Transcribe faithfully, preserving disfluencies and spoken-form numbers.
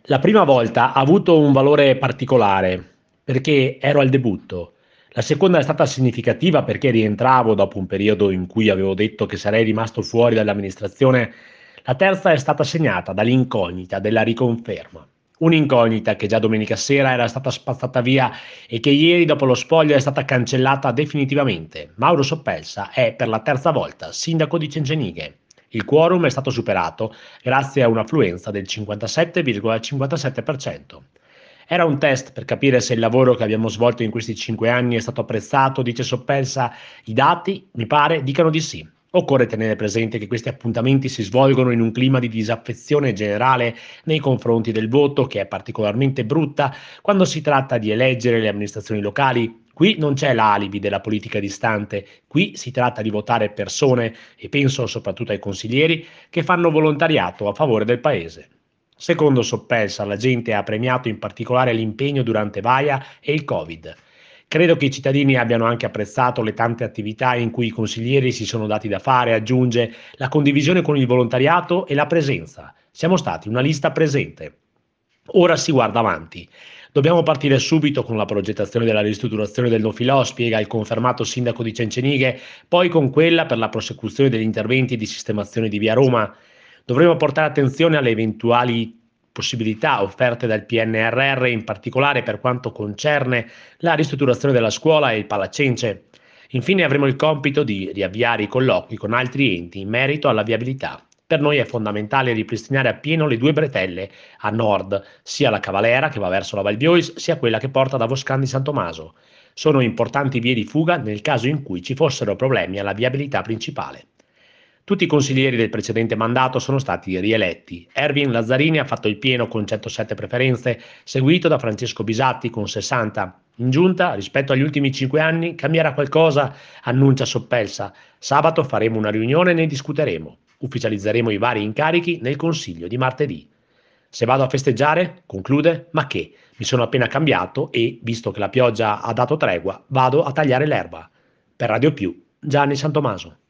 La prima volta ha avuto un valore particolare, perché ero al debutto. La seconda è stata significativa perché rientravo dopo un periodo in cui avevo detto che sarei rimasto fuori dall'amministrazione. La terza è stata segnata dall'incognita della riconferma. Un'incognita che già domenica sera era stata spazzata via e che ieri dopo lo spoglio è stata cancellata definitivamente. Mauro Soppelsa è per la terza volta sindaco di Cencenighe. Il quorum è stato superato grazie a un'affluenza del cinquantasette virgola cinquantasette per cento. Era un test per capire se il lavoro che abbiamo svolto in questi cinque anni è stato apprezzato, dice Soppelsa. I dati, mi pare, dicano di sì. Occorre tenere presente che questi appuntamenti si svolgono in un clima di disaffezione generale nei confronti del voto, che è particolarmente brutta quando si tratta di eleggere le amministrazioni locali. Qui non c'è l'alibi della politica distante, qui si tratta di votare persone, e penso soprattutto ai consiglieri, che fanno volontariato a favore del paese. Secondo Soppelsa, la gente ha premiato in particolare l'impegno durante Vaia e il Covid. Credo che i cittadini abbiano anche apprezzato le tante attività in cui i consiglieri si sono dati da fare, aggiunge, la condivisione con il volontariato e la presenza. Siamo stati una lista presente. Ora si guarda avanti. Dobbiamo partire subito con la progettazione della ristrutturazione del Nofilò, spiega il confermato sindaco di Cencenighe, poi con quella per la prosecuzione degli interventi di sistemazione di via Roma. Dovremo portare attenzione alle eventuali possibilità offerte dal P N R R, in particolare per quanto concerne la ristrutturazione della scuola e il Palacence. Infine avremo il compito di riavviare i colloqui con altri enti in merito alla viabilità. Per noi è fondamentale ripristinare appieno le due bretelle a nord, sia la Cavalera che va verso la Val Biois, sia quella che porta da Boscan di San Tommaso. Sono importanti vie di fuga nel caso in cui ci fossero problemi alla viabilità principale. Tutti i consiglieri del precedente mandato sono stati rieletti. Erwin Lazzarini ha fatto il pieno con centosette preferenze, seguito da Francesco Bisatti con sessanta. In giunta, rispetto agli ultimi cinque anni, cambierà qualcosa, annuncia Soppelsa. Sabato faremo una riunione e ne discuteremo. Ufficializzeremo i vari incarichi nel consiglio di martedì. Se vado a festeggiare, conclude, ma che? Mi sono appena cambiato e, visto che la pioggia ha dato tregua, vado a tagliare l'erba. Per Radio Più, Gianni Santomaso.